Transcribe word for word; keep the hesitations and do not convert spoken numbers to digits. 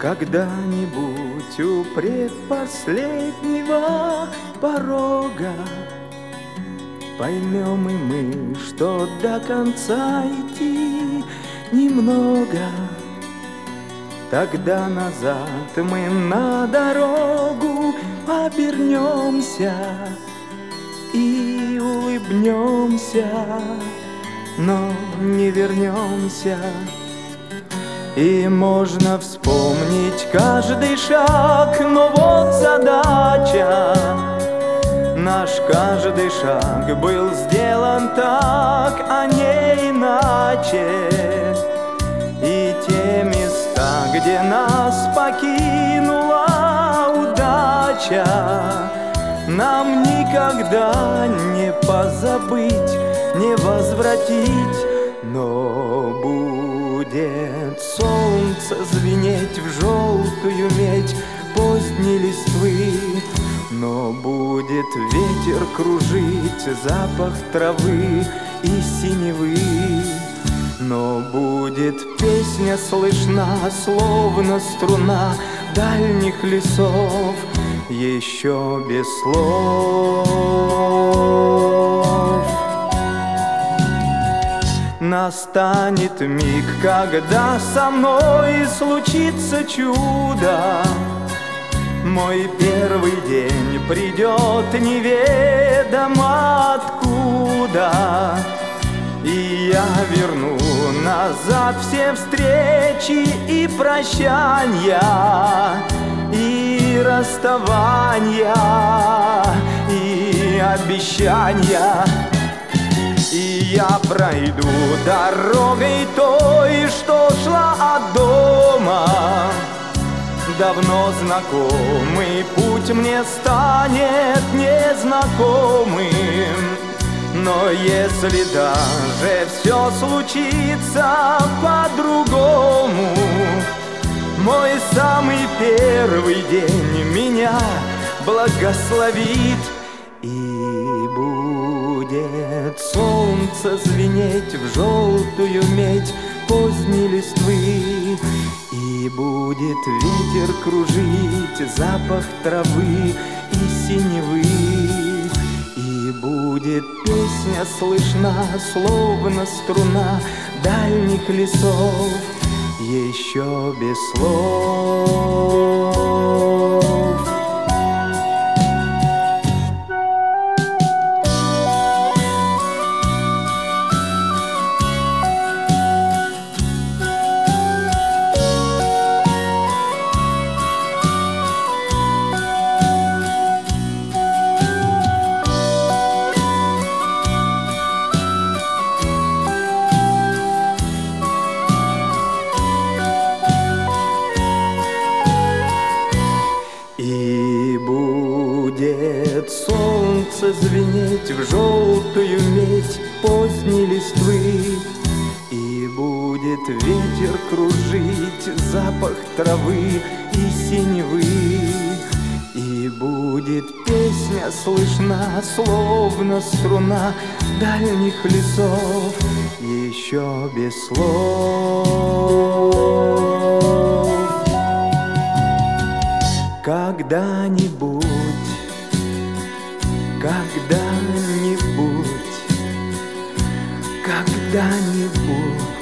Когда-нибудь у предпоследнего порога поймем и мы, что до конца идти немного. Тогда назад мы на дорогу обернемся и улыбнемся, но не вернемся. И можно вспомнить каждый шаг, но вот задача. Наш каждый шаг был сделан так, а не иначе. И те места, где нас покинула удача, нам никогда не позабыть, не возвратить. Но будет солнце звенеть в желтую медь поздней листвы, но будет ветер кружить запах травы и синевы, но будет песня слышна, словно струна дальних лесов, еще без слов. Настанет миг, когда со мной случится чудо. Мой первый день придет неведомо откуда, и я верну назад все встречи и прощания, и расставания, и обещания. И я пройду дорогой той, что шла от дома. Давно знакомый путь мне станет незнакомым. Но если даже все случится по-другому, мой самый первый день меня благословит. И будет солнце звенеть в желтую медь поздней листвы, и будет ветер кружить запах травы и синевы, и будет песня слышна, словно струна дальних лесов, еще без слов. И будет солнце звенеть в желтую медь поздней листвы, и будет ветер кружить запах травы и синевы, и будет песня слышна, словно струна дальних лесов, еще без слов. Когда-нибудь, когда-нибудь, когда-нибудь